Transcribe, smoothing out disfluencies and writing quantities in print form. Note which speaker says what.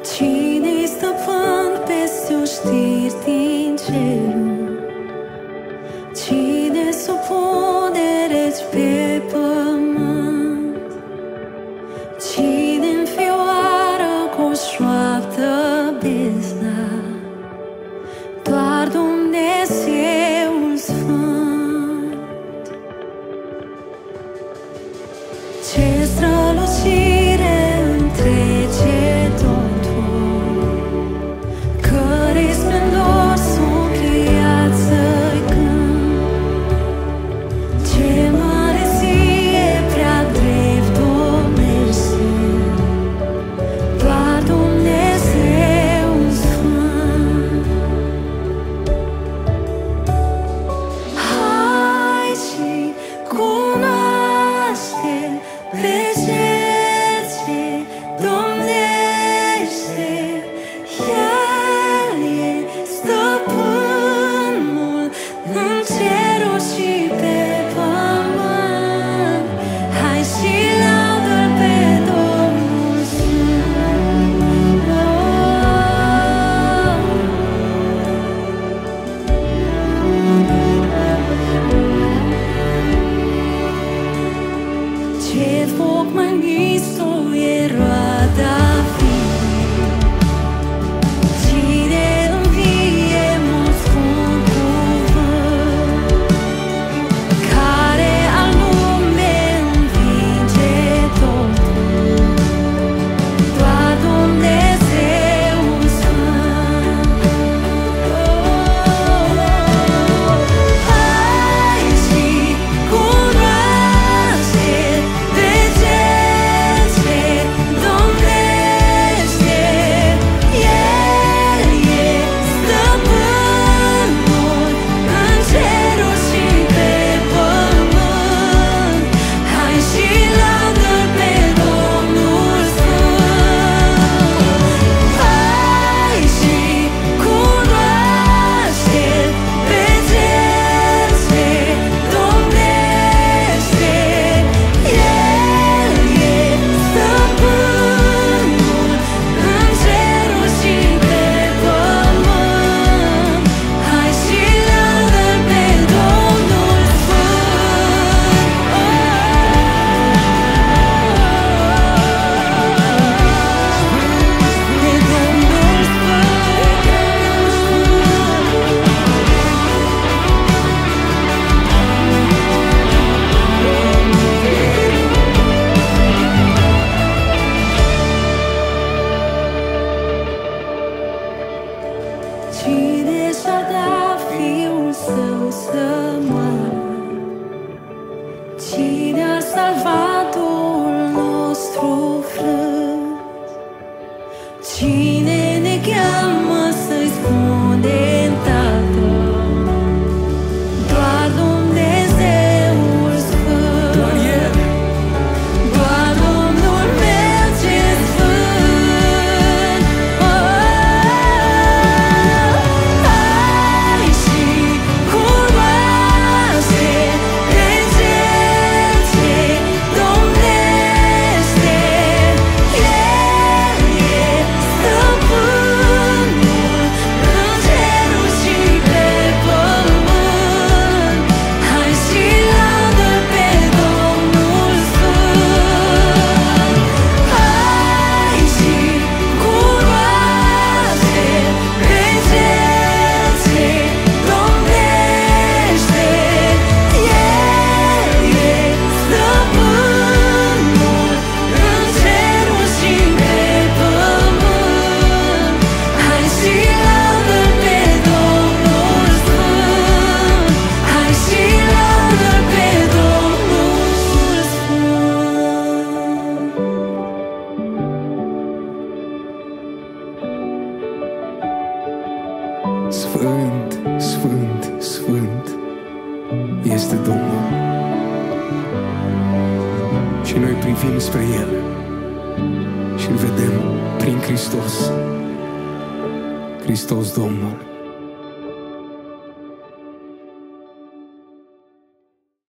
Speaker 1: Cine-i stăpân peste oștiri din cerul? Cine supune regi pe pământ? Cine înfioară cu șoaptă bezna? Doar Dumnezeul Sfânt. Ce strălucire întrece totul, cărei splendor supliat să-i cânt. Ce măreție prea drept domnește, doar Dumnezeul Sfânt. Hai și cunoaște pe Cel ce domnește. El e stăpânul în ceruri și pe pământ. Hai și laudă-L pe Domnul Sfânt. Ce foc mănistuie roada firii, cine învie mulți cu cuvânt, care al lume învinge totul, doar Dumnezeul Sfânt. Hai și cunoaște pe Cel ce domnește. El e stăpânul în ceruri și pe pământ. Hai și laudă-L pe Domnul Sfânt. Hai și cunoaște pe Cel ce domnește. El e stăpânul în ceruri și pe pământ. Hai și laudă-L pe Domnul Sfânt. Pe Domnul Cine și-a dat Fiul Său să moară? Cine a salvat Duhul nostru frânt? Cine ne cheamă să-i spunem Tată? Doar Dumnezeul Sfânt.
Speaker 2: Doar El.
Speaker 1: Doar Domnul meu ce sfânt. Hai și cunoaște pe Cel ce domnește. El e stăpânul în ceruri și pe pământ. Hai și laudă-L pe Domnul Sfânt. Hai și cunoaște pe Cel ce domnește. El e stăpânul în ceruri și pe pământ. Hai și laudă-L pe Domnul Sfânt. Hai și laudă-L pe Domnul Sfânt.
Speaker 2: Sfânt, Sfânt, Sfânt este Domnul. Și noi privim spre El și îl vedem prin Hristos. Hristos Domnul.